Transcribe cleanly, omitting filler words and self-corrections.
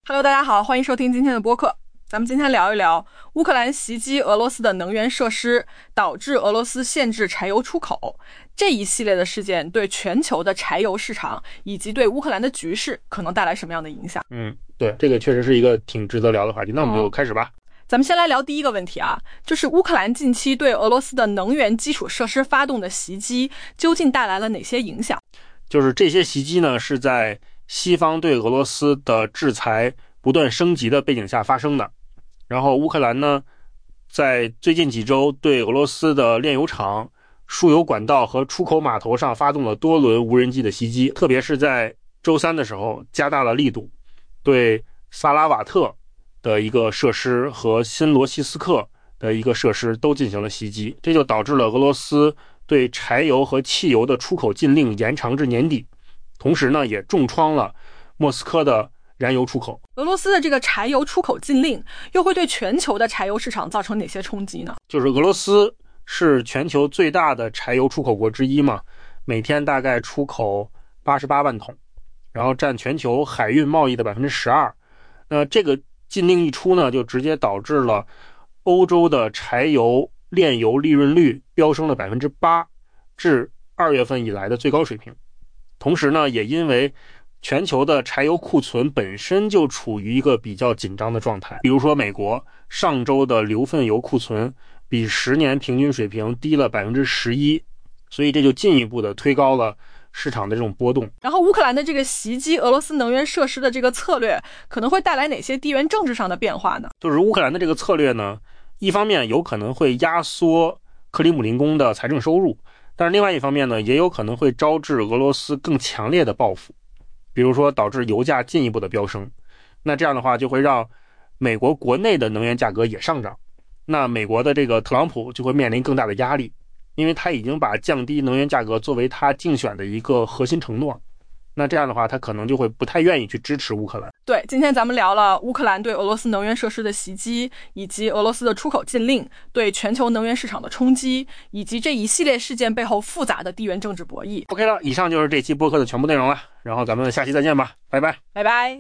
Hello， 大家好，欢迎收听今天的播客。咱们今天聊一聊乌克兰袭击俄罗斯的能源设施，导致俄罗斯限制柴油出口这一系列的事件，对全球的柴油市场以及对乌克兰的局势可能带来什么样的影响？ 对，这个确实是一个挺值得聊的话题。那我们就开始吧。 咱们先来聊第一个问题啊，就是乌克兰近期对俄罗斯的能源基础设施发动的袭击，究竟带来了哪些影响？ 就是这些袭击呢，是在西方对俄罗斯的制裁不断升级的背景下发生的。然后乌克兰呢，在最近几周对俄罗斯的炼油厂、输油管道和出口码头上发动了多轮无人机的袭击，特别是在周三的时候加大了力度，对萨拉瓦特的一个设施和新罗西斯克的一个设施都进行了袭击，这就导致了俄罗斯对柴油和汽油的出口禁令延长至年底，同时呢也重创了莫斯科的燃油出口。 俄罗斯的这个柴油出口禁令又会对全球的柴油市场造成哪些冲击呢？ 就是俄罗斯是全球最大的柴油出口国之一嘛，每天大概出口88万桶，然后占全球海运贸易的 12%。 那这个禁令一出呢，就直接导致了欧洲的柴油炼油利润率飙升了 8%， 至2月份以来的最高水平。同时呢，也因为全球的柴油库存本身就处于一个比较紧张的状态，比如说美国上周的硫分油库存比10年平均水平低了 11%， 所以这就进一步的推高了市场的这种波动。 然后乌克兰的这个袭击俄罗斯能源设施的这个策略可能会带来哪些地缘政治上的变化呢？ 就是乌克兰的这个策略呢，一方面有可能会压缩克里姆林宫的财政收入，但是另外一方面呢，也有可能会招致俄罗斯更强烈的报复，比如说导致油价进一步的飙升。那这样的话就会让美国国内的能源价格也上涨，那美国的这个特朗普就会面临更大的压力，因为他已经把降低能源价格作为他竞选的一个核心承诺。那这样的话他可能就会不太愿意去支持乌克兰。 对，今天咱们聊了乌克兰对俄罗斯能源设施的袭击，以及俄罗斯的出口禁令对全球能源市场的冲击，以及这一系列事件背后复杂的地缘政治博弈。 OK 了，以上就是这期播客的全部内容了，然后咱们下期再见吧，拜拜。 拜拜。